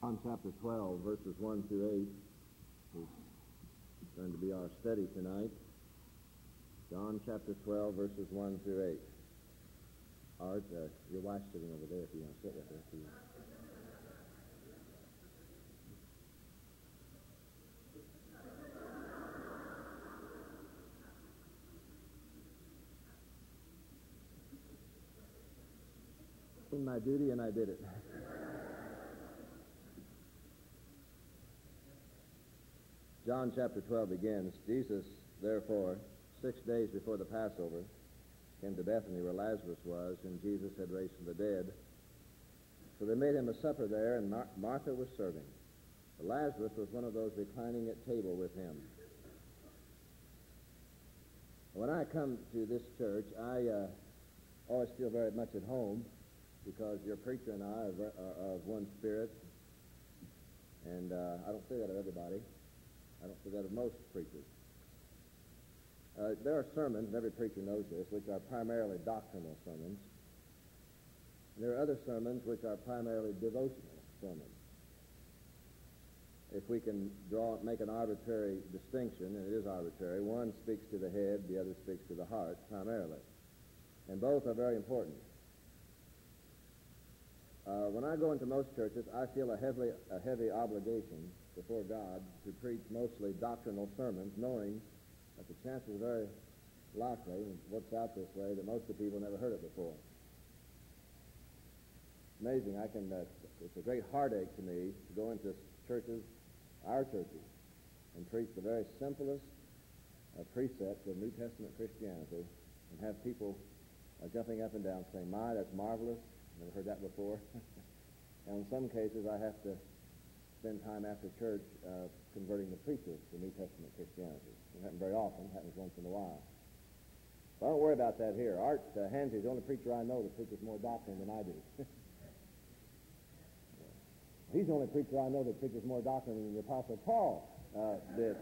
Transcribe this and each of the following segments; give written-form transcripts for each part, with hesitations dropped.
John chapter 12, verses 1 through 8 is going to be our study tonight. John chapter 12, verses 1 through 8. Art, your wife's sitting over there if you want to sit with her. In my duty, and I did it. John chapter 12 begins, Jesus, therefore, 6 days before the Passover, came to Bethany where Lazarus was, whom Jesus had raised from the dead. So they made him a supper there, and Martha was serving. But Lazarus was one of those reclining at table with him. When I come to this church, I always feel very much at home, because your preacher and I are of one spirit, and I don't say that of everybody. I don't say that of most preachers. There are sermons, and every preacher knows this, which are primarily doctrinal sermons. And there are other sermons which are primarily devotional sermons. If we can make an arbitrary distinction, and it is arbitrary, one speaks to the head, the other speaks to the heart, primarily. And both are very important. When I go into most churches, I feel a heavy obligation before God to preach mostly doctrinal sermons, knowing that the chances are very likely, and it works out this way, that most of the people never heard it before. Amazing. It's a great heartache to me to go into churches, our churches, and preach the very simplest precepts of New Testament Christianity, and have people jumping up and down saying, "My, that's marvelous. Never heard that before." And in some cases, I have to spend time after church converting the preachers to New Testament Christianity. It doesn't happen very often. It happens once in a while. But don't worry about that here. Art Hansey is the only preacher I know that preaches more doctrine than I do. He's the only preacher I know that preaches more doctrine than the Apostle Paul did.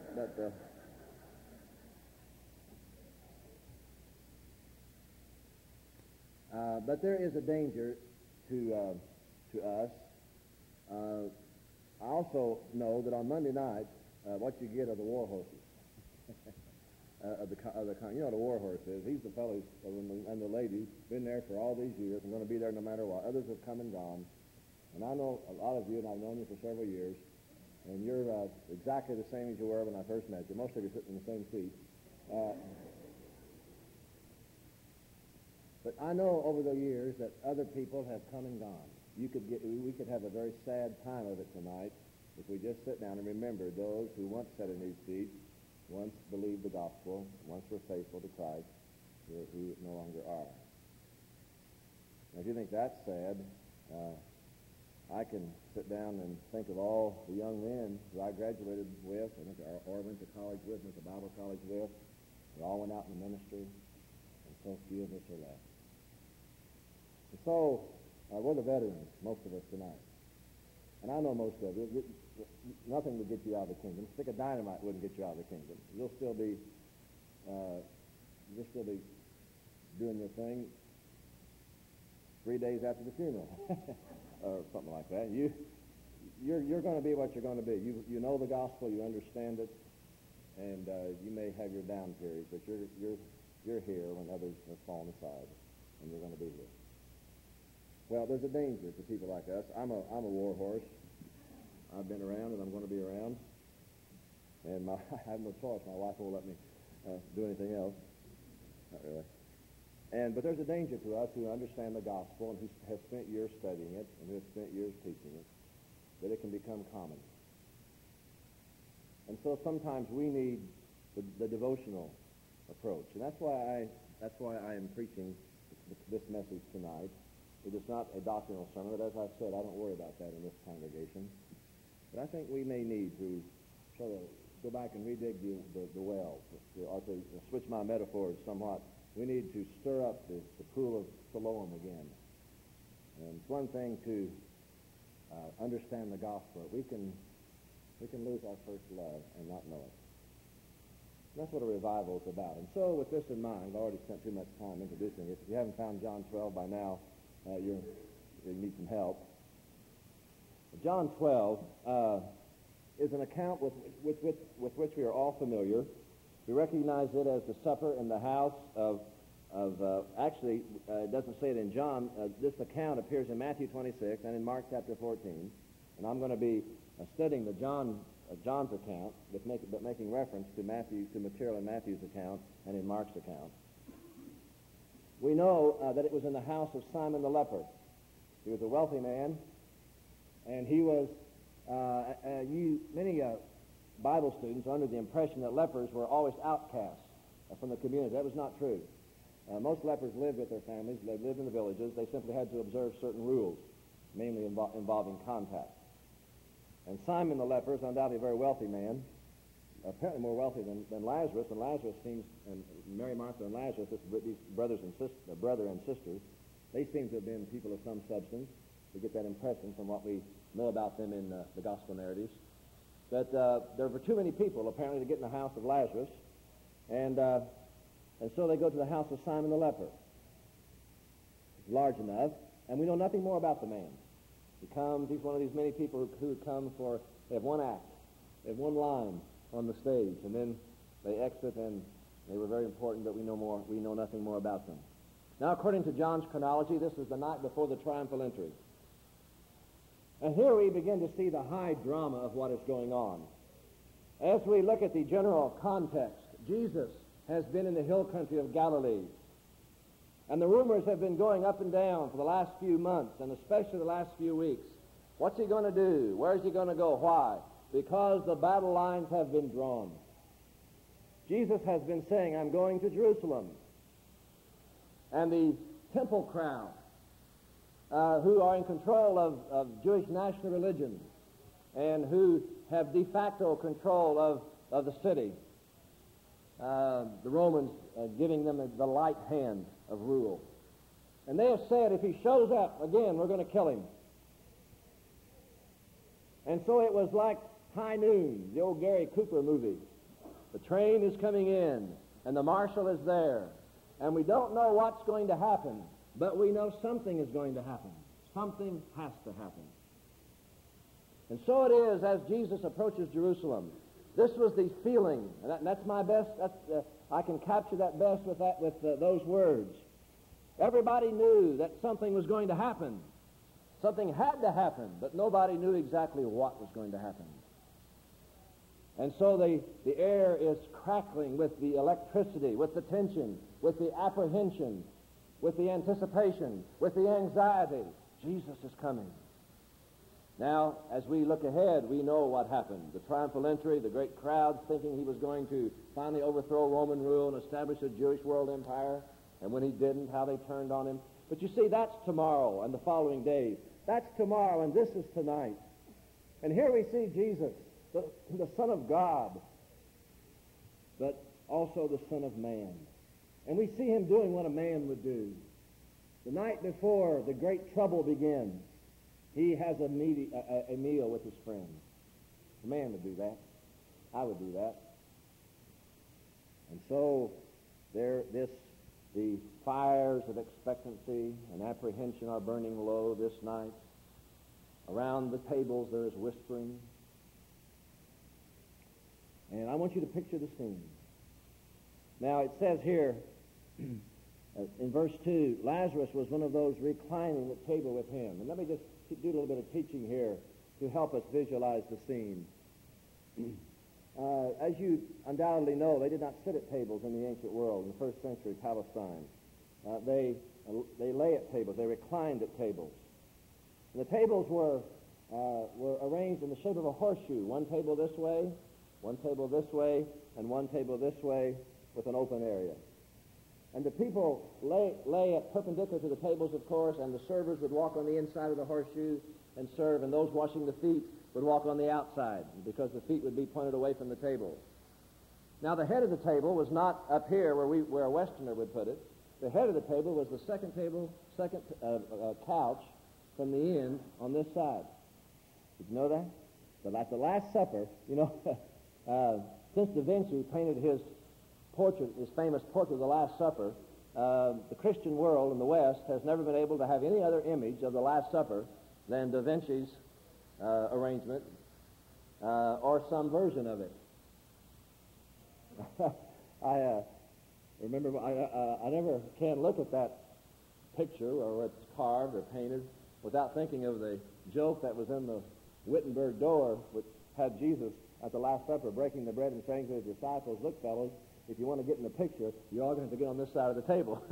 But there is a danger to us. I also know that on Monday night, what you get are the war horses of the you know what a war horse is. He's the fellow and the lady been there for all these years and going to be there no matter what. Others have come and gone, and I know a lot of you, and I've known you for several years, and you're exactly the same as you were when I first met you. Most of you sitting in the same seat. But I know over the years that other people have come and gone. We could have a very sad time of it tonight if we just sit down and remember those who once sat in these seats, once believed the gospel, once were faithful to Christ, who no longer are. Now, if you think that's sad, I can sit down and think of all the young men who I graduated with, or went to college with, went to Bible college with. They all went out in the ministry, and so few of us are left. And so, we're the veterans, most of us tonight. And I know most of you. Nothing would get you out of the kingdom. A stick of dynamite wouldn't get you out of the kingdom. You'll still be doing your thing 3 days after the funeral, or something like that. You're going to be what you're going to be. You know the gospel, you understand it, and you may have your down periods, but you're here when others have fallen aside, and you're going to be here. Well, there's a danger to people like us. I'm a war horse. I've been around, and I'm going to be around. And I have no choice. My wife won't let me do anything else. Not really. But there's a danger to us who understand the gospel and who have spent years studying it and who have spent years teaching it, that it can become common. And so sometimes we need the devotional approach. And that's why I am preaching this message tonight. It is not a doctrinal sermon, but as I've said, I don't worry about that in this congregation. But I think we may need to sort of go back and redig the well, or to switch my metaphors somewhat. We need to stir up the pool of Siloam again. And it's one thing to understand the gospel. We can lose our first love and not know it. And that's what a revival is about. And so with this in mind, I've already spent too much time introducing it. If you haven't found John 12 by now, you need some help. John 12 is an account with which we are all familiar. We recognize it as the supper in the house of actually, it doesn't say it in John. This account appears in Matthew 26 and in Mark chapter 14. And I'm going to be studying the John's account, but making reference to material in Matthew's account and in Mark's account. We know that it was in the house of Simon the leper. He was a wealthy man, and he was, many Bible students are under the impression that lepers were always outcasts from the community. That was not true. Most lepers lived with their families. They lived in the villages. They simply had to observe certain rules, mainly involving contact. And Simon the leper is undoubtedly a very wealthy man, apparently more wealthy than Lazarus. And Lazarus seems, and Mary, Martha, and Lazarus, these brother and sisters, they seem to have been people of some substance. We get that impression from what we know about them in the gospel narratives. But there were too many people, apparently, to get in the house of Lazarus. And so they go to the house of Simon the leper. It's large enough, and we know nothing more about the man. He comes, he's one of these many people who come they have one act, they have one line on the stage, and then they exit, and they were very important, but we know nothing more about them. Now, according to John's chronology, this is the night before the triumphal entry. And here we begin to see the high drama of what is going on. As we look at the general context, Jesus has been in the hill country of Galilee. And the rumors have been going up and down for the last few months, and especially the last few weeks. What's he going to do? Where's he going to go? Why? Because the battle lines have been drawn. Jesus has been saying, I'm going to Jerusalem. And the temple crowd, who are in control of Jewish national religion and who have de facto control of the city, the Romans giving them the light hand of rule. And they have said, if he shows up again, we're going to kill him. And so it was like High Noon, the old Gary Cooper movie. The train is coming in, and the marshal is there. And we don't know what's going to happen, but we know something is going to happen. Something has to happen. And so it is as Jesus approaches Jerusalem. This was the feeling, and that's my best. I can capture that best with those words. Everybody knew that something was going to happen. Something had to happen, but nobody knew exactly what was going to happen. And so the air is crackling with the electricity, with the tension, with the apprehension, with the anticipation, with the anxiety. Jesus is coming. Now, as we look ahead, we know what happened. The triumphal entry, the great crowds thinking he was going to finally overthrow Roman rule and establish a Jewish world empire. And when he didn't, how they turned on him. But you see, that's tomorrow and the following days. That's tomorrow, and this is tonight. And here we see Jesus, the Son of God, but also the Son of Man. And we see him doing what a man would do. The night before the great trouble begins, he has a meal with his friends. A man would do that. I would do that. And so the fires of expectancy and apprehension are burning low this night. Around the tables there is whispering. And I want you to picture the scene. Now it says here, in verse 2, Lazarus was one of those reclining at table with him. And let me just do a little bit of teaching here to help us visualize the scene. As you undoubtedly know, they did not sit at tables in the ancient world, in the first century Palestine. They lay at tables. They reclined at tables. And the tables were arranged in the shape of a horseshoe. One table this way, one table this way, and one table this way with an open area. And the people lay at perpendicular to the tables, of course, and the servers would walk on the inside of the horseshoe and serve, and those washing the feet would walk on the outside because the feet would be pointed away from the table. Now, the head of the table was not up here where a Westerner would put it. The head of the table was the second couch from the end on this side. Did you know that? But at the Last Supper, since Da Vinci painted his famous portrait of the Last Supper, the Christian world in the West has never been able to have any other image of the Last Supper than Da Vinci's arrangement or some version of it. I remember I never can look at that picture or where it's carved or painted without thinking of the joke that was in the Wittenberg door, which had Jesus at the Last Supper breaking the bread and saying to his disciples, "Look, fellows, if you want to get in the picture, you're all going to have to get on this side of the table."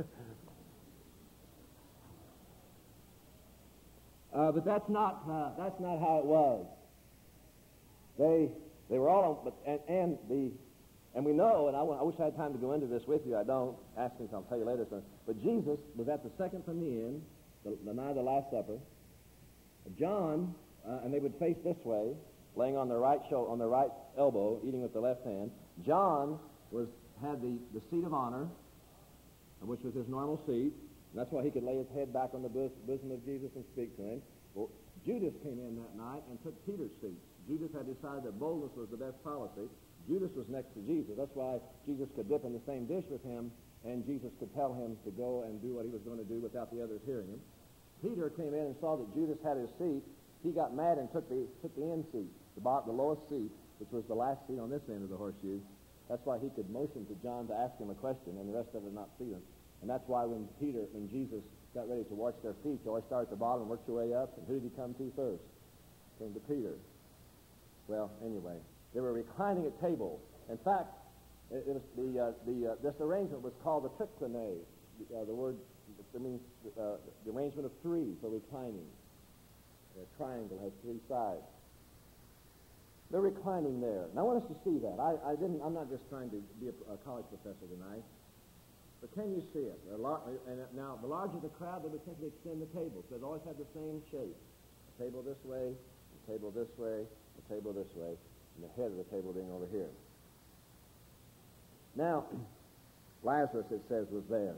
But that's not how it was. They were all on, and we know, and I wish I had time to go into this with you. I don't. Ask me, so I'll tell you later. But Jesus was at the second from the end, the night of the Last Supper. John, and they would face this way, laying on their right shoulder, on their right elbow, eating with the left hand. John had the seat of honor, which was his normal seat. And that's why he could lay his head back on the bosom of Jesus and speak to him. Well, Judas came in that night and took Peter's seat. Judas had decided that boldness was the best policy. Judas was next to Jesus. That's why Jesus could dip in the same dish with him, and Jesus could tell him to go and do what he was going to do without the others hearing him. Peter came in and saw that Judas had his seat. He got mad and took the end seat, the lowest seat, which was the last seat on this end of the horseshoe. That's why he could motion to John to ask him a question, and the rest of it not see him. And that's why when Jesus got ready to wash their feet, you always start at the bottom and work your way up. And who did he come to first? Came to Peter. Well, anyway, they were reclining at tables. In fact, it was this arrangement was called the triclinae. The word means the arrangement of three for reclining. A triangle has three sides. They're reclining there. And I want us to see that. I'm not just trying to be a college professor tonight. But can you see it? Now, the larger the crowd, they would simply extend the table. So they'd always have the same shape. A table this way, a table this way, a table this way, and the head of the table being over here. Now, Lazarus, it says, was there.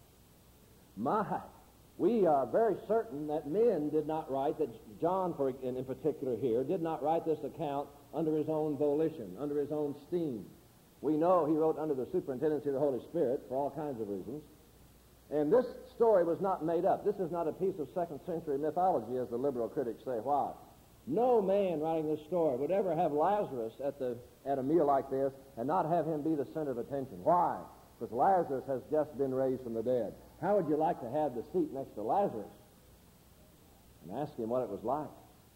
We are very certain that men did not write, that John, in particular here, did not write this account under his own volition, under his own steam. We know he wrote under the superintendency of the Holy Spirit for all kinds of reasons. And this story was not made up. This is not a piece of second century mythology, as the liberal critics say. Why? No man writing this story would ever have Lazarus at a meal like this and not have him be the center of attention. Why? Because Lazarus has just been raised from the dead. How would you like to have the seat next to Lazarus and ask him what it was like?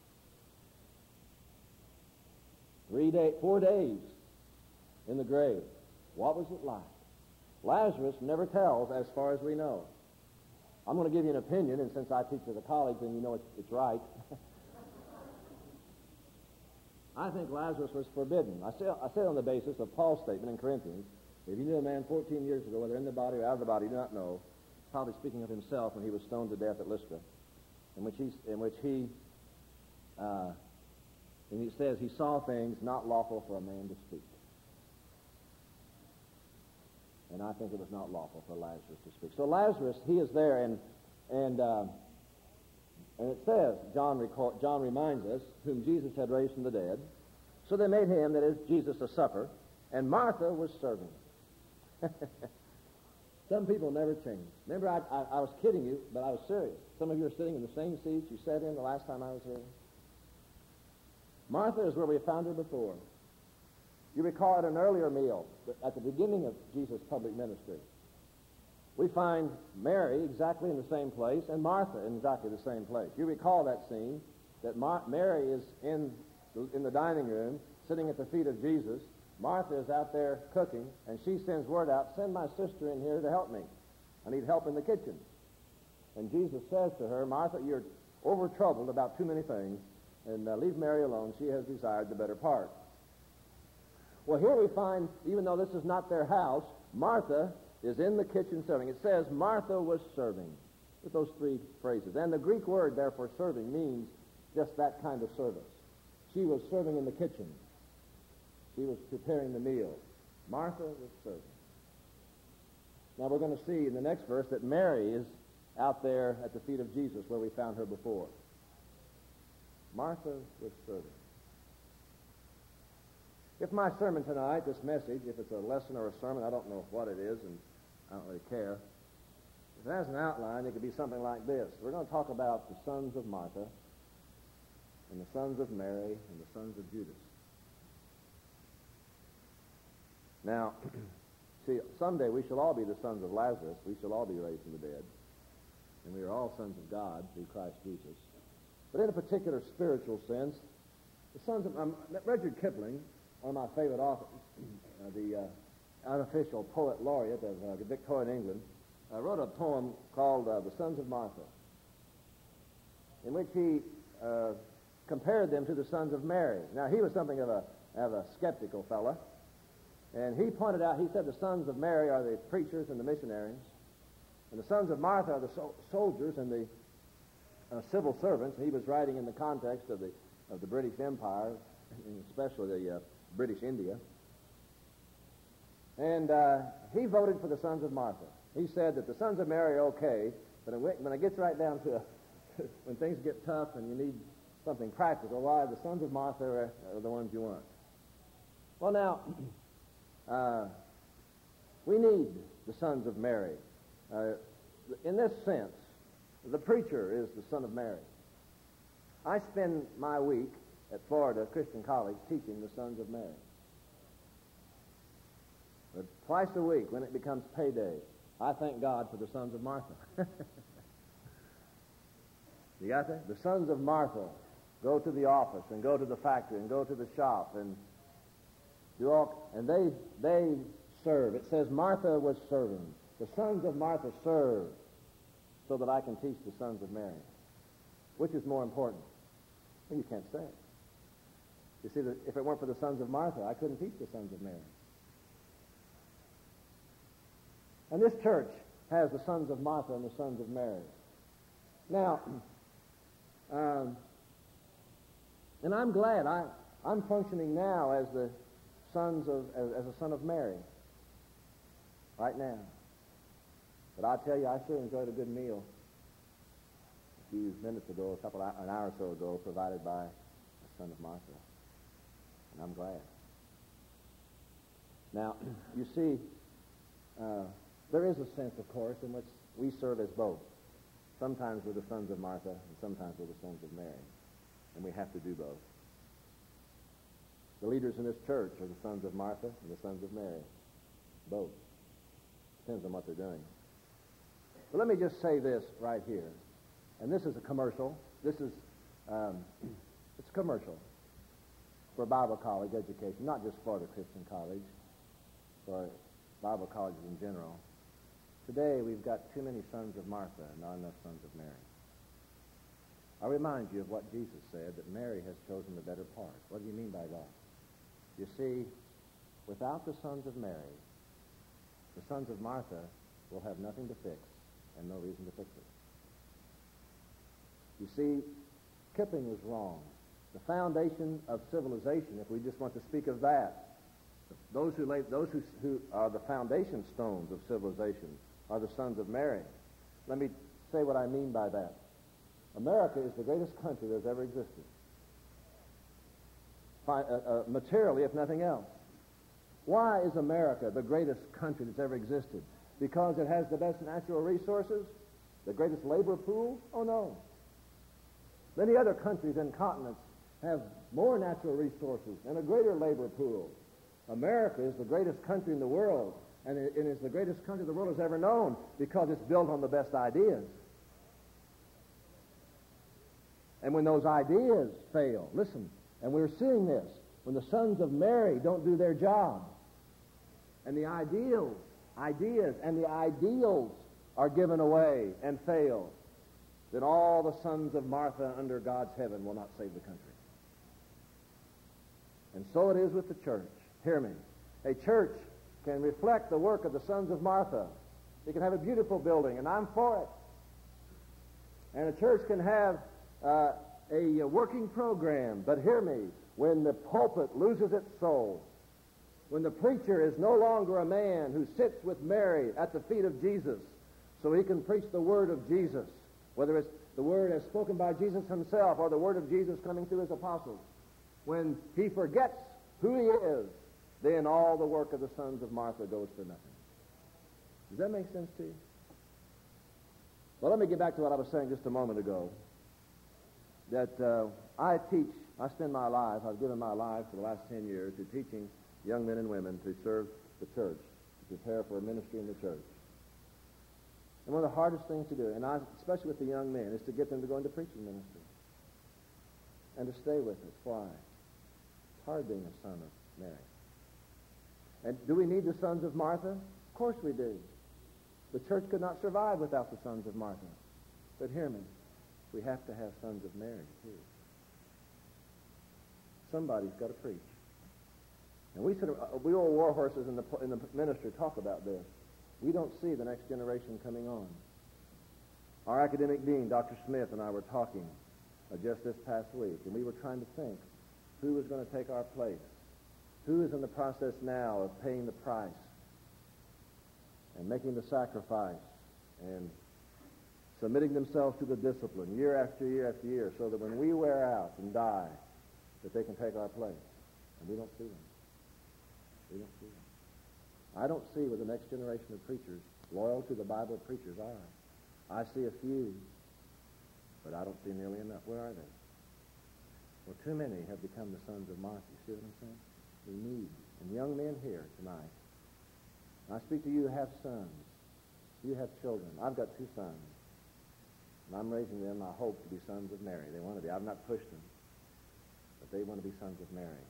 4 days in the grave. What was it like? Lazarus never tells as far as we know. I'm going to give you an opinion, and since I teach at the college, then you know it's right. I think Lazarus was forbidden. I say it on the basis of Paul's statement in Corinthians. If you knew a man 14 years ago, whether in the body or out of the body, you do not know, probably speaking of himself when he was stoned to death at Lystra, in which he says he saw things not lawful for a man to speak. And I think it was not lawful for Lazarus to speak. So Lazarus, he is there, and it says, John reminds us, whom Jesus had raised from the dead. So they made him, that is, Jesus, a supper, and Martha was serving. Some people never change. Remember, I was kidding you, but I was serious. Some of you are sitting in the same seats you sat in the last time I was here. Martha is where we found her before. You recall at an earlier meal, at the beginning of Jesus' public ministry, we find Mary exactly in the same place and Martha in exactly the same place. You recall that scene, that Mary is in the dining room, sitting at the feet of Jesus. Martha is out there cooking, and she sends word out, "Send my sister in here to help me. I need help in the kitchen." And Jesus says to her, "Martha, you're over troubled about too many things, and leave Mary alone. She has desired the better part." Well, here we find, even though this is not their house, Martha is in the kitchen serving. It says Martha was serving, with those three phrases. And the Greek word there for serving means just that kind of service. She was serving in the kitchen. She was preparing the meal. Martha was serving. Now we're going to see in the next verse that Mary is out there at the feet of Jesus where we found her before. Martha was serving. If my sermon tonight, this message, if it's a lesson or a sermon, I don't know what it is, and I don't really care. If it has an outline, it could be something like this. We're going to talk about the sons of Martha. and the sons of Mary, and the sons of Judas. Now, see, someday we shall all be the sons of Lazarus. We shall all be raised from the dead. And we are all sons of God through Christ Jesus. But in a particular spiritual sense, the sons of... Rudyard Kipling, one of my favorite authors, the unofficial poet laureate of Victorian England, wrote a poem called The Sons of Martha, in which he compared them to the sons of Mary. Now, he was something of a skeptical fella, and he pointed out, he said the sons of Mary are the preachers and the missionaries, and the sons of Martha are the soldiers and the civil servants. He was writing in the context of the British Empire, and especially the British India. And he voted for the sons of Martha. He said that the sons of Mary are okay, but when it gets right down to when things get tough and you need something practical, why, the sons of Martha are the ones you want. Well, now, we need the sons of Mary. In this sense, the preacher is the son of Mary. I spend my week at Florida Christian College teaching the sons of Mary. But twice a week, when it becomes payday, I thank God for the sons of Martha. You got that? The sons of Martha go to the office and go to the factory and go to the shop and do all, and they serve. It says Martha was serving. The sons of Martha serve so that I can teach the sons of Mary. Which is more important? Well, you can't say. You see, if it weren't for the sons of Martha, I couldn't teach the sons of Mary. And this church has the sons of Martha and the sons of Mary. Now, and I'm glad I'm functioning now as the as a son of Mary. Right now. But I'll tell you, I sure enjoyed a good meal a few minutes ago, an hour or so ago, provided by the son of Martha. And I'm glad. Now, you see, there is a sense, of course, in which we serve as both. Sometimes we're the sons of Martha, and sometimes we're the sons of Mary. And we have to do both. The leaders in this church are the sons of Martha and the sons of Mary. Both. Depends on what they're doing. But let me just say this right here. And this is a commercial. This is, it's a commercial for Bible college education, not just Florida Christian College, for Bible colleges in general. Today, we've got too many sons of Martha and not enough sons of Mary. I remind you of what Jesus said, that Mary has chosen the better part. What do you mean by that? You see, without the sons of Mary, the sons of Martha will have nothing to fix and no reason to fix it. You see, Kipling was wrong. The foundation of civilization, if we just want to speak of that, those who are the foundation stones of civilization are the sons of Mary. Let me say what I mean by that. America is the greatest country that has ever existed. Materially, if nothing else. Why is America the greatest country that's ever existed? Because it has the best natural resources? The greatest labor pool? Oh, no. Many other countries and continents have more natural resources and a greater labor pool. America is the greatest country in the world, and it is the greatest country the world has ever known because it's built on the best ideas. And when those ideas fail, listen, and we're seeing this, when the sons of Mary don't do their job, and the ideas and the ideals are given away and fail, then all the sons of Martha under God's heaven will not save the country. And so it is with the church. Hear me. A church can reflect the work of the sons of Martha. It can have a beautiful building, and I'm for it. And a church can have a working program. But hear me, when the pulpit loses its soul, when the preacher is no longer a man who sits with Mary at the feet of Jesus so he can preach the word of Jesus, whether it's the word as spoken by Jesus himself or the word of Jesus coming through his apostles, when he forgets who he is, then all the work of the sons of Martha goes for nothing. Does that make sense to you? Well, let me get back to what I was saying just a moment ago. that I spend my life, I've given my life for the last 10 years to teaching young men and women to serve the church, to prepare for a ministry in the church. And one of the hardest things to do, and especially with the young men, is to get them to go into preaching ministry and to stay with us. Why? It's hard being a son of Mary. And do we need the sons of Martha? Of course we do. The church could not survive without the sons of Martha. But hear me, we have to have sons of Mary, too. Somebody's got to preach. And we old war horses in the ministry talk about this. We don't see the next generation coming on. Our academic dean, Dr. Smith, and I were talking just this past week, and we were trying to think who was going to take our place. Who is in the process now of paying the price and making the sacrifice and submitting themselves to the discipline year after year after year so that when we wear out and die, that they can take our place. And we don't see them. We don't see them. I don't see what the next generation of preachers, loyal to the Bible preachers, are. I see a few, but I don't see nearly enough. Where are they? Well, too many have become the sons of Martha. You see what I'm saying? We need, and young men here tonight, and I speak to you who have sons. You have children. I've got 2 sons, and I'm raising them, I hope, to be sons of Mary. They want to be. I've not pushed them, but they want to be sons of Mary.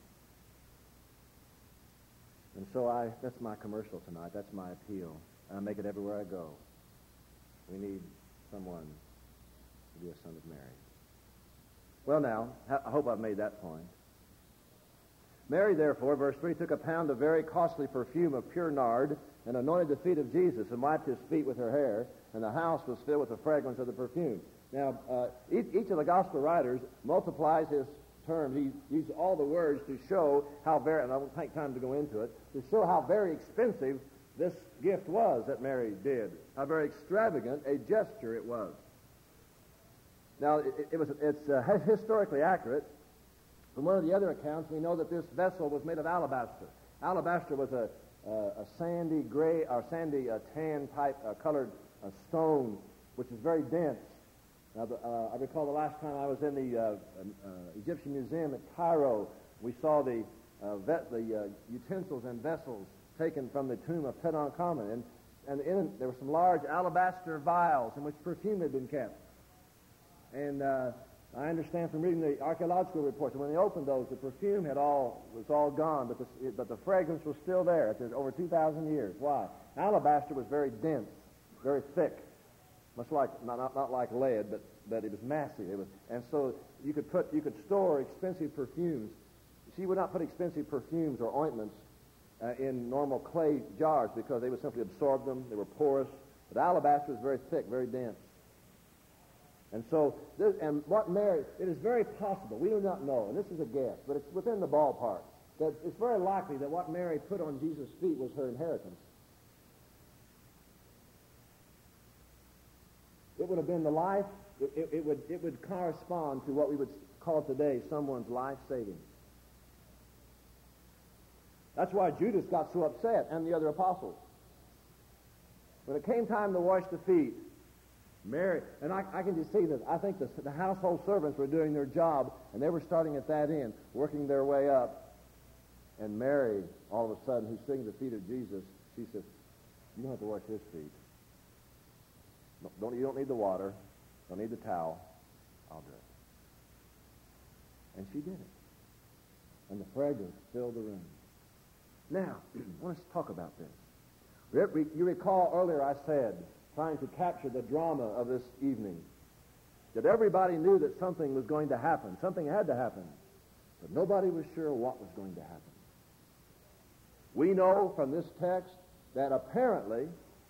And so that's my commercial tonight. That's my appeal. And I make it everywhere I go. We need someone to be a son of Mary. Well, now, I hope I've made that point. Mary, therefore, verse 3, took a pound of very costly perfume of pure nard and anointed the feet of Jesus and wiped his feet with her hair, and the house was filled with the fragrance of the perfume. Now, each of the gospel writers multiplies his terms. He uses all the words to show how very, and I won't take time to go into it, to show how very expensive this gift was that Mary did. How very extravagant a gesture it was. Now, it's historically accurate. From one of the other accounts, we know that this vessel was made of alabaster. Alabaster was a sandy gray or sandy tan type colored stone, which is very dense. Now, I recall the last time I was in the Egyptian Museum at Cairo, we saw the utensils and vessels taken from the tomb of Tutankhamun, and there were some large alabaster vials in which perfume had been kept. And I understand from reading the archaeological reports that when they opened those, the perfume was all gone, but the fragrance was still there after over 2,000 years. Why? Alabaster was very dense, very thick, much like not like lead, but it was massive. And so you could store expensive perfumes. She would not put expensive perfumes or ointments in normal clay jars because they would simply absorb them. They were porous. But alabaster was very thick, very dense. And so, it is very possible, we do not know, and this is a guess, but it's within the ballpark, that it's very likely that what Mary put on Jesus' feet was her inheritance. It would have been the life, it would correspond to what we would call today someone's life savings. That's why Judas got so upset, and the other apostles. When it came time to wash the feet, Mary, and I can just see that I think the household servants were doing their job, and they were starting at that end, working their way up. And Mary, all of a sudden, who's sitting at the feet of Jesus, she says, "You don't have to wash his feet. You don't need the water. Don't need the towel. I'll do it." And she did it. And the fragrance filled the room. Now, I want us to talk about this. You recall earlier I said, trying to capture the drama of this evening, that everybody knew that something was going to happen. Something had to happen. But nobody was sure what was going to happen. We know from this text that apparently,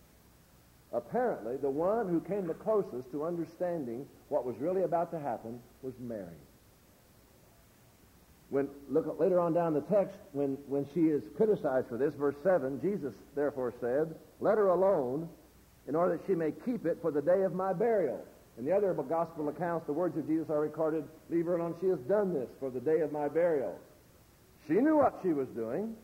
the one who came the closest to understanding what was really about to happen was Mary. Look later on down the text, when she is criticized for this, verse 7, Jesus therefore said, "Let her alone, in order that she may keep it for the day of my burial." In the other gospel accounts, the words of Jesus are recorded, "Leave her alone, she has done this for the day of my burial." She knew what she was doing.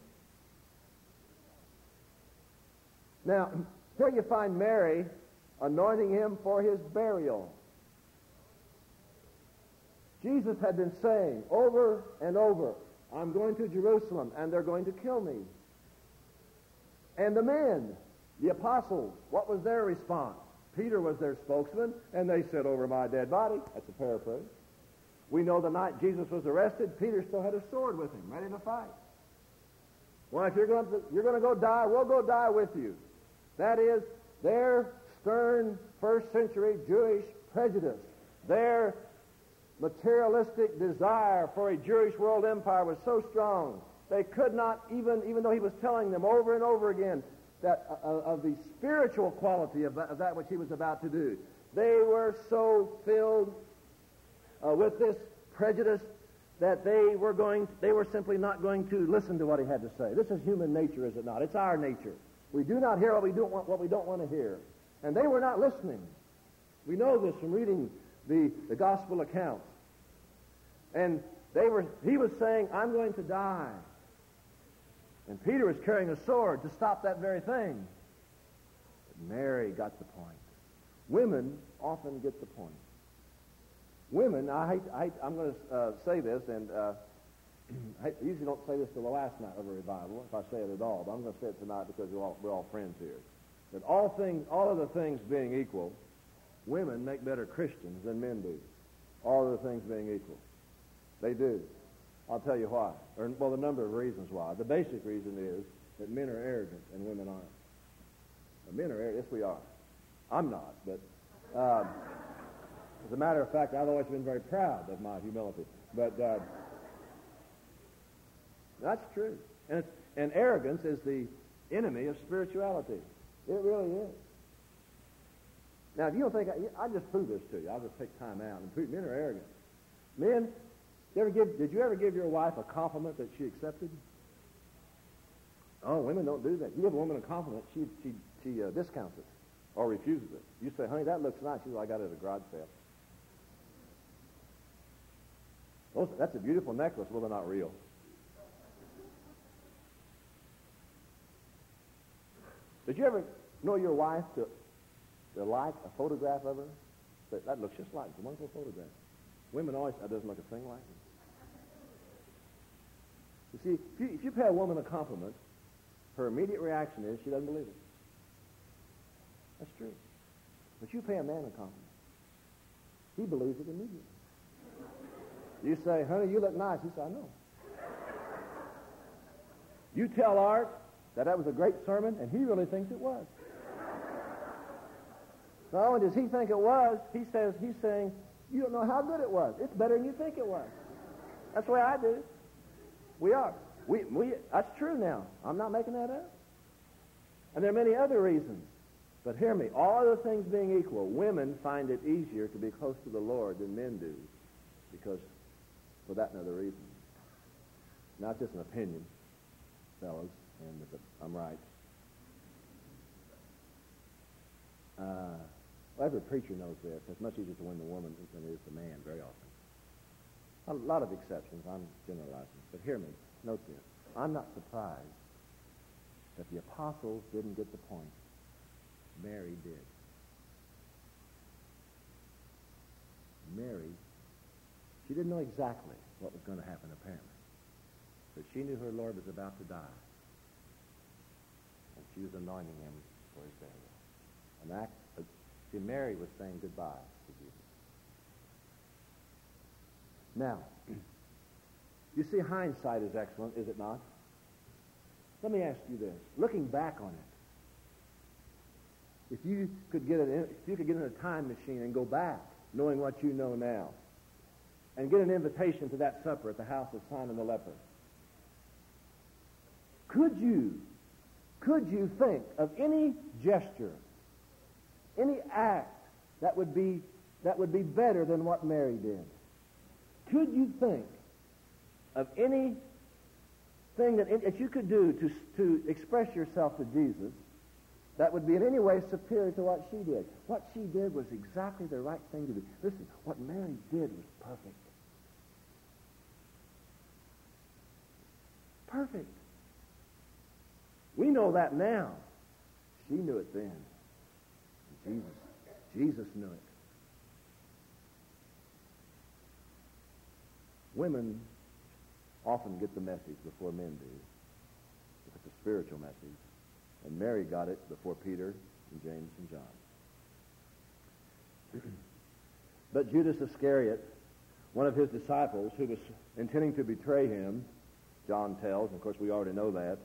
Now, here you find Mary anointing him for his burial. Jesus had been saying over and over, I'm going to Jerusalem and they're going to kill me. And the men, the apostles, what was their response? Peter was their spokesman, and they said, over my dead body. That's a paraphrase. We know the night Jesus was arrested, Peter still had a sword with him, ready to fight. Well, if you're going to go die, we'll go die with you. That is, their stern first century Jewish prejudice, their materialistic desire for a Jewish world empire was so strong, they could not, even though he was telling them over and over again that of the spiritual quality of that which he was about to do, they were so filled with this prejudice that they were simply not going to listen to what he had to say. This is human nature, is it not? It's our nature. We do not hear what we don't want to hear. And they were not listening. We know this from reading the gospel accounts. And he was saying, I'm going to die. And Peter was carrying a sword to stop that very thing. But Mary got the point. Women often get the point. Women, I'm going to say this, and I usually don't say this till the last night of a revival, if I say it at all, but I'm going to say it tonight because we're all friends here. That all other things being equal, women make better Christians than men do. All other things being equal. They do. I'll tell you why. Well, the number of reasons why. The basic reason is that men are arrogant and women aren't. Men are arrogant. Yes, we are. I'm not, but as a matter of fact, I've always been very proud of my humility. But that's true. And arrogance is the enemy of spirituality. It really is. Now, if you don't think, I just prove this to you. I'll just take time out and prove men are arrogant. Men, did you ever give your wife a compliment that she accepted? Oh, women don't do that. You give a woman a compliment, she discounts it or refuses it. You say, honey, that looks nice. She says, I got it at a garage sale. That's a beautiful necklace. Well, they're not real. Did you ever know your wife to like a photograph of her? That looks just like it's a wonderful photograph. Women always, that doesn't look a thing like it. You see, if you pay a woman a compliment, her immediate reaction is she doesn't believe it. That's true. But you pay a man a compliment, he believes it immediately. You say, honey, you look nice. He says, I know. You tell Art that was a great sermon, and he really thinks it was. Not only does he think it was, he's saying, you don't know how good it was. It's better than you think it was. That's the way I do. We are. That's true now. I'm not making that up. And there are many other reasons. But hear me, all other things being equal, women find it easier to be close to the Lord than men do. Because for that and other reason. Not just an opinion, fellas, and if I'm right. Every preacher knows this. It's much easier to win the woman than it is the man very often. A lot of exceptions. I'm generalizing. But hear me. Note this. I'm not surprised that the apostles didn't get the point. Mary did. Mary, she didn't know exactly what was going to happen apparently. But she knew her Lord was about to die. And she was anointing him for his burial. See, Mary was saying goodbye to Jesus. Now, you see, hindsight is excellent, is it not? Let me ask you this. Looking back on it, if you could get in a time machine and go back, knowing what you know now, and get an invitation to that supper at the house of Simon the leper, could you think of any gesture, any act that would be better than what Mary did? Could you think of anything that you could do to express yourself to Jesus that would be in any way superior to what she did? What she did was exactly the right thing to do. Listen, what Mary did was perfect. Perfect. We know that now. She knew it then. Jesus knew it. Women often get the message before men do. It's a spiritual message. And Mary got it before Peter and James and John. But Judas Iscariot, one of his disciples who was intending to betray him, John tells, and of course we already know that,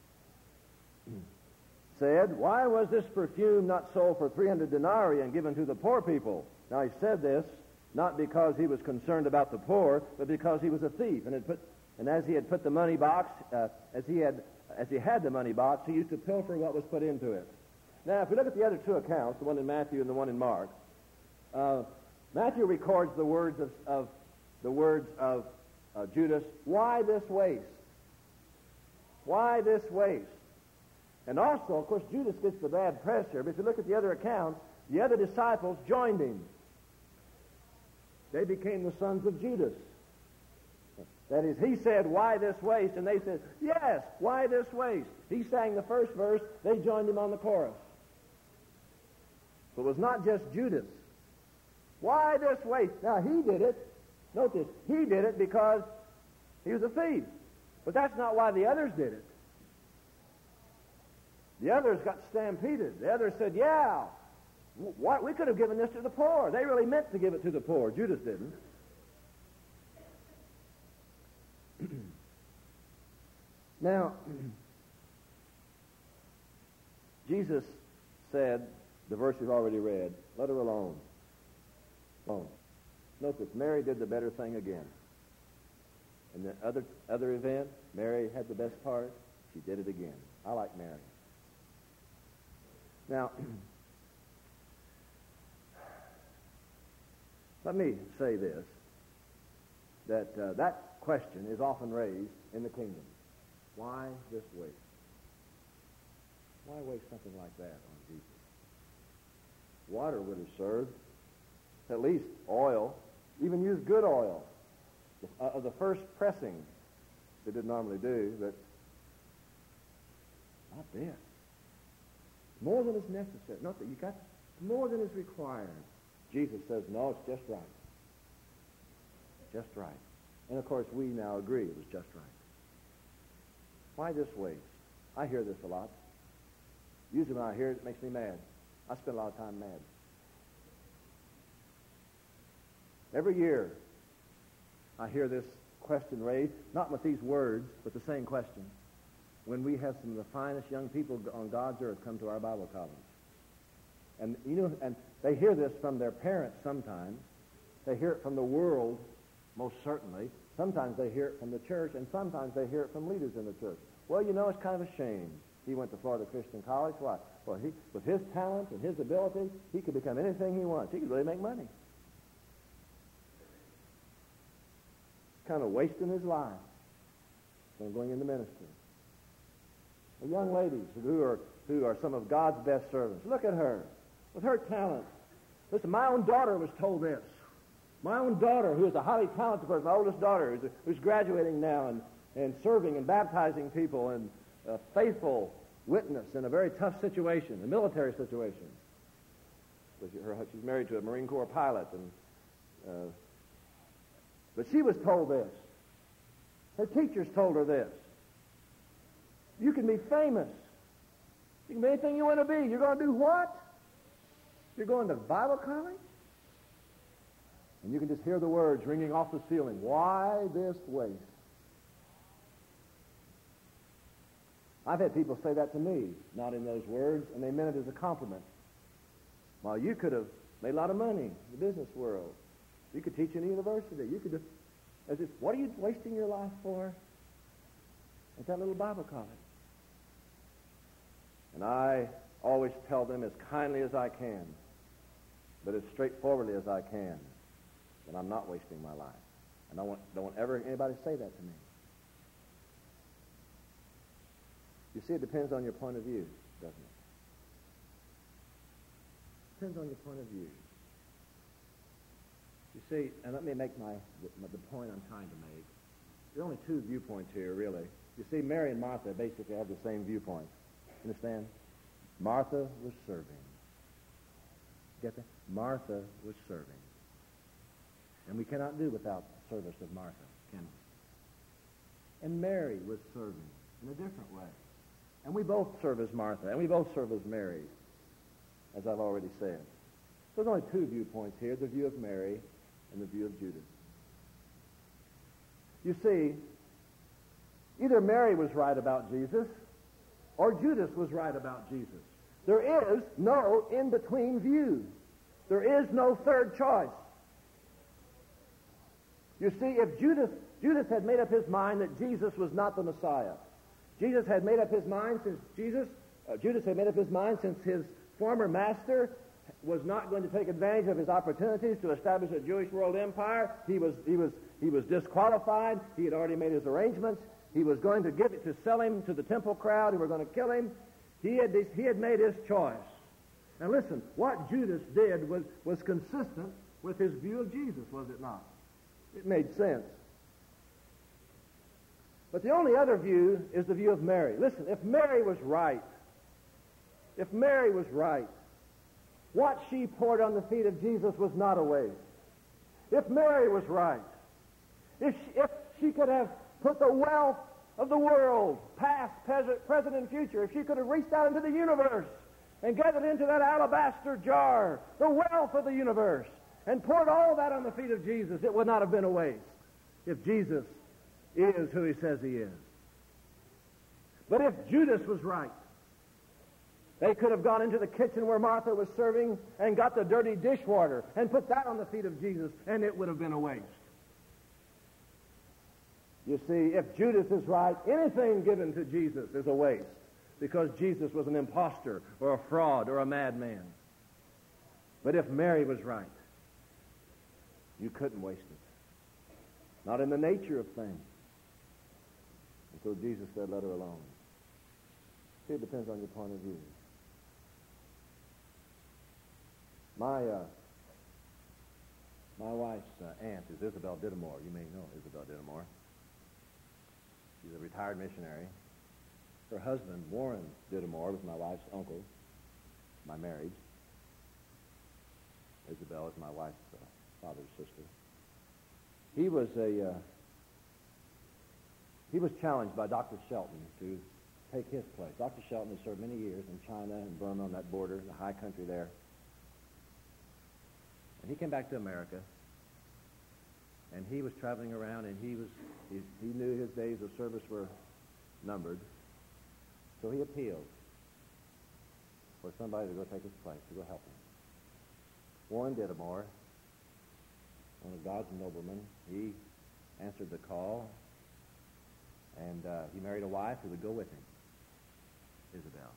said, "Why was this perfume not sold for 300 denarii and given to the poor people?" Now he said this not because he was concerned about the poor, but because he was a thief. And as he had put the money box, as he had the money box, he used to pilfer what was put into it. Now, if we look at the other two accounts, the one in Matthew and the one in Mark, Matthew records the words of Judas, "Why this waste? Why this waste?" And also, of course, Judas gets the bad press here, but if you look at the other accounts, the other disciples joined him. They became the sons of Judas. That is, he said, "Why this waste?" And they said, "Yes, why this waste?" He sang the first verse, they joined him on the chorus. So it was not just Judas. Why this waste? Now, he did it. Note this. He did it because he was a thief. But that's not why the others did it. The others got stampeded. The others said, "Yeah, what? We could have given this to the poor." They really meant to give it to the poor. Judas didn't. Now, Jesus said, the verse we've already read, "Let her alone." Alone. Note this, Mary did the better thing again. In the other event, Mary had the best part. She did it again. I like Mary. Now, let me say this, that that question is often raised in the kingdom. Why this waste? Why waste something like that on Jesus? Water would have served, at least oil, even use good oil of the first pressing. They didn't normally do, but not this. More than is necessary. Not that you got more than is required. Jesus says, no, it's just right. Just right. And of course, we now agree it was just right. Why this waste? I hear this a lot. Usually when I hear it, it makes me mad. I spend a lot of time mad. Every year, I hear this question raised, not with these words, but the same question, when we have some of the finest young people on God's earth come to our Bible college. And and they hear this from their parents sometimes. They hear it from the world, most certainly. Sometimes they hear it from the church, and sometimes they hear it from leaders in the church. Well, it's kind of a shame. He went to Florida Christian College. Why? Well, with his talent and his ability, he could become anything he wants. He could really make money. Kind of wasting his life from going into ministry. The young ladies who are some of God's best servants. Look at her. With her talent. Listen, my own daughter was told this. My own daughter, who is a highly talented person, my oldest daughter, who's graduating now and serving and baptizing people and a faithful witness in a very tough situation, a military situation. She's married to a Marine Corps pilot, but she was told this. Her teachers told her this. You can be famous. You can be anything you want to be. You're going to do what? You're going to Bible college? And you can just hear the words ringing off the ceiling. Why this waste? I've had people say that to me, not in those words, and they meant it as a compliment. Well, you could have made a lot of money in the business world. You could teach in a university. You could just, as if, what are you wasting your life for at that little Bible college? And I always tell them as kindly as I can, but as straightforwardly as I can, that I'm not wasting my life. And I don't want ever anybody to say that to me. You see, it depends on your point of view, doesn't it? Depends on your point of view. You see, and let me make the point I'm trying to make. There are only two viewpoints here, really. You see, Mary and Martha basically have the same viewpoint. Understand? Martha was serving. Get that? Martha was serving. And we cannot do without the service of Martha, can we? And Mary was serving in a different way. And we both serve as Martha, and we both serve as Mary, as I've already said. There's only two viewpoints here, the view of Mary and the view of Judas. You see, either Mary was right about Jesus or Judas was right about Jesus. There is no in-between view. There is no third choice. You see, if Judas had made up his mind that Jesus was not the Messiah, Judas had made up his mind since his former master was not going to take advantage of his opportunities to establish a Jewish world empire. He was disqualified. He had already made his arrangements. He was going to sell him to the temple crowd who were going to kill him. He had made his choice. And listen, what Judas did was consistent with his view of Jesus, was it not? It made sense. But the only other view is the view of Mary. Listen, if Mary was right, what she poured on the feet of Jesus was not a waste. If Mary was right, if she could have put the wealth of the world, past, present, and future, if she could have reached out into the universe and gathered into that alabaster jar the wealth of the universe and poured all that on the feet of Jesus, it would not have been a waste if Jesus is who he says he is. But if Judas was right, they could have gone into the kitchen where Martha was serving and got the dirty dishwater and put that on the feet of Jesus, and it would have been a waste. You see, if Judas is right, anything given to Jesus is a waste because Jesus was an imposter or a fraud or a madman. But if Mary was right, you couldn't waste it. Not in the nature of things. And so Jesus said, let her alone. See, it depends on your point of view. My wife's aunt is Isabel Dittemore. You may know Isabel Dittemore. She's a retired missionary. Her husband, Warren Dittemore, was my wife's uncle, my marriage. Isabel is my wife's father's sister. He was challenged by Dr. Shelton to take his place. Dr. Shelton has served many years in China and Burma on that border, the high country there. And he came back to America, and he was traveling around, and he knew his days of service were numbered. So he appealed for somebody to go take his place, to go help him. Warren Dittemore, one of God's noblemen, he answered the call, and he married a wife who would go with him, Isabel.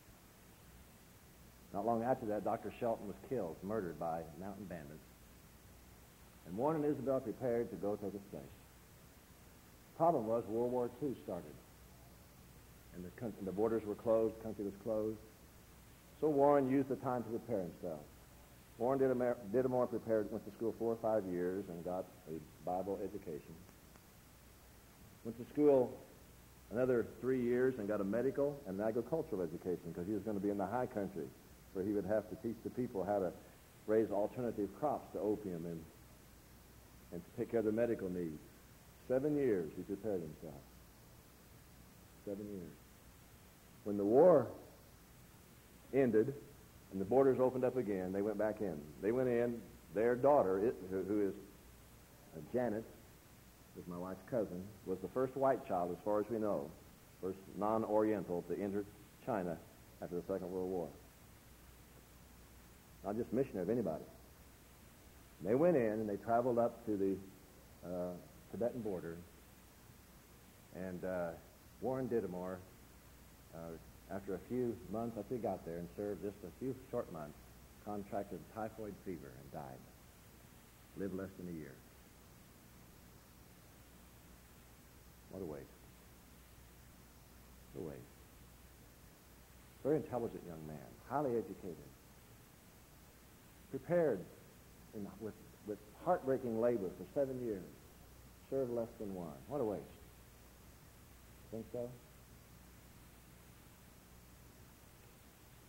Not long after that, Dr. Shelton was killed, murdered by mountain bandits. And Warren and Isabel prepared to go take his place. Problem was, World War II started. And the borders were closed, the country was closed. So Warren used the time to prepare himself. Warren Dittemore went to school 4 or 5 years and got a Bible education. Went to school another 3 years and got a medical and agricultural education because he was going to be in the high country where he would have to teach the people how to raise alternative crops to opium and to take care of their medical needs. 7 years he prepared himself. 7 years. When the war ended and the borders opened up again, they went back in. They went in. Their daughter, who is Janet, is my wife's cousin, was the first white child, as far as we know, first non-Oriental to enter China after the Second World War. Not just missionary of anybody. They went in and they traveled up to the Tibetan border, and Warren Dittemore, after a few months after he got there and served just a few short months, contracted typhoid fever and died. Lived less than a year. What a waste. What a waste. Very intelligent young man, highly educated, prepared with heartbreaking labor for 7 years, served less than one. What a waste. Think so?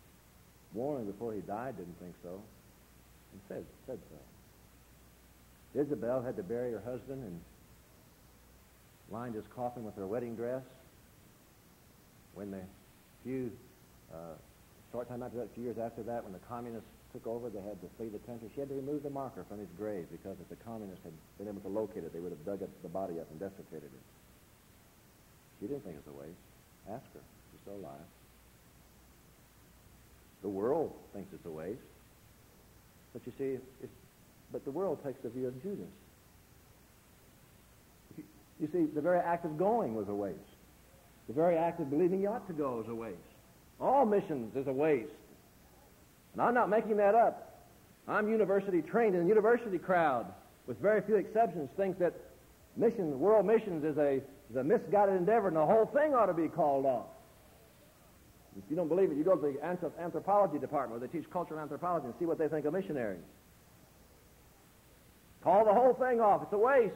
Warren, before he died, didn't think so, and said so. Isabel had to bury her husband and lined his coffin with her wedding dress. When the short time after that, a few years after that, when the communists took over, they had to flee the country. She had to remove the marker from his grave because if the communists had been able to locate it, they would have dug the body up and desecrated it. She didn't think it was a waste. Ask her. She's still alive. The world thinks it's a waste. But you see, but the world takes the view of Judas. You see, the very act of going was a waste. The very act of believing you ought to go is a waste. All missions is a waste. And I'm not making that up. I'm university trained, and the university crowd, with very few exceptions, thinks that world missions is a misguided endeavor, and the whole thing ought to be called off. If you don't believe it, you go to the anthropology department where they teach cultural anthropology and see what they think of missionaries. Call the whole thing off. It's a waste.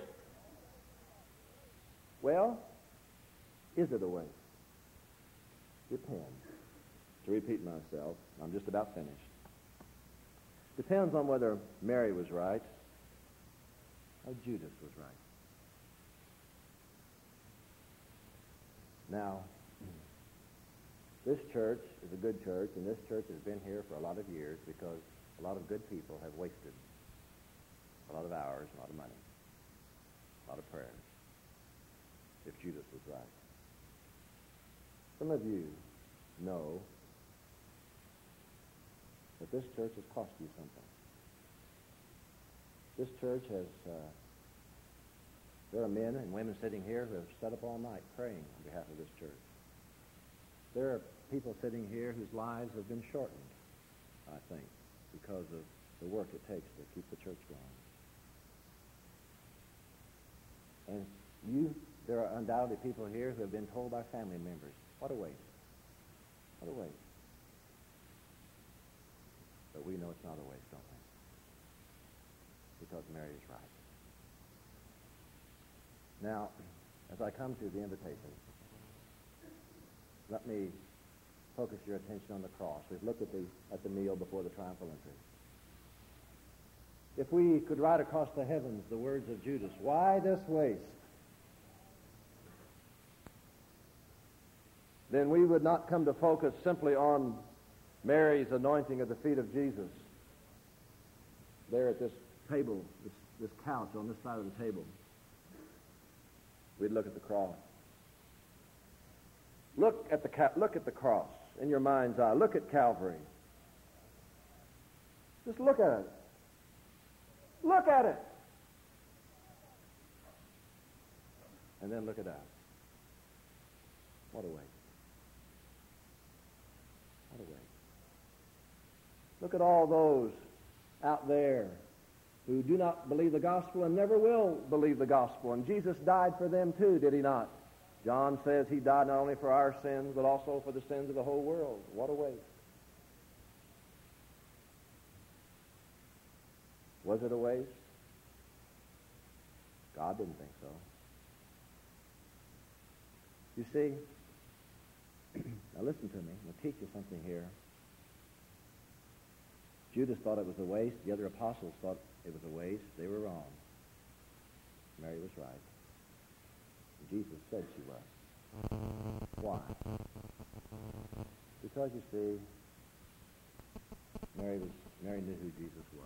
Well, is it a waste? Depends. To repeat myself, I'm just about finished. Depends on whether Mary was right or Judas was right. Now, this church is a good church, and this church has been here for a lot of years because a lot of good people have wasted a lot of hours, a lot of money, a lot of prayers, if Judas was right. Some of you know that this church has cost you something. This church has, there are men and women sitting here who have sat up all night praying on behalf of this church. There are people sitting here whose lives have been shortened, I think, because of the work it takes to keep the church going. And there are undoubtedly people here who have been told by family members, what a waste. What a waste. But we know it's not a waste, don't we? Because Mary is right. Now, as I come to the invitation, let me focus your attention on the cross. We've looked at the meal before the triumphal entry. If we could write across the heavens the words of Judas, why this waste? Then we would not come to focus simply on Mary's anointing of the feet of Jesus. There at this table, this couch on this side of the table, we'd look at the cross. Look at the cross in your mind's eye. Look at Calvary. Just look at it. Look at it. And then look at us. What a waste. What a waste. Look at all those out there who do not believe the gospel and never will believe the gospel. And Jesus died for them too, did he not? John says he died not only for our sins, but also for the sins of the whole world. What a waste. Was it a waste? God didn't think so. You see, now listen to me. I'll teach you something here. Judas thought it was a waste. The other apostles thought it was a waste. They were wrong. Mary was right. Jesus said she was. Why? Because, you see, Mary knew who Jesus was.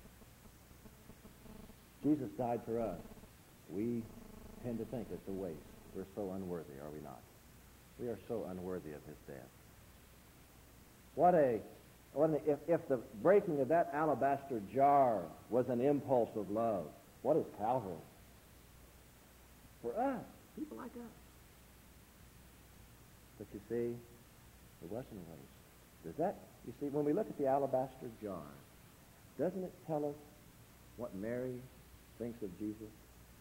Jesus died for us. We tend to think it's a waste. We're so unworthy, are we not? We are so unworthy of his death. If the breaking of that alabaster jar was an impulse of love, what is Calvary? For us, people like us. But you see, it wasn't a waste. You see, when we look at the alabaster jar, doesn't it tell us what Mary thinks of Jesus?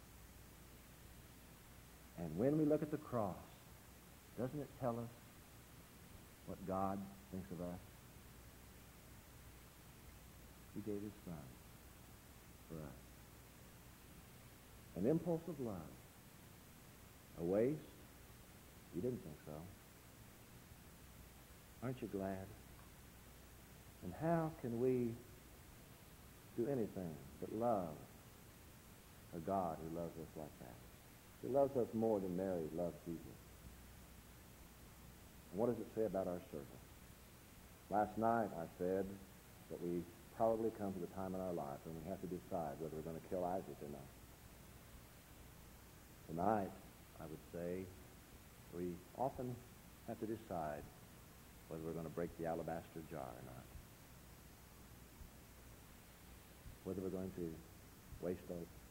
And when we look at the cross, doesn't it tell us what God thinks of us? He gave his son for us. An impulse of love. A waste? You didn't think so. Aren't you glad? And how can we do anything but love a God who loves us like that. He loves us more than Mary loved Jesus. And what does it say about our service? Last night I said that we probably come to the time in our life when we have to decide whether we're going to kill Isaac or not. Tonight, I would say, we often have to decide whether we're going to break the alabaster jar or not. Whether we're going to waste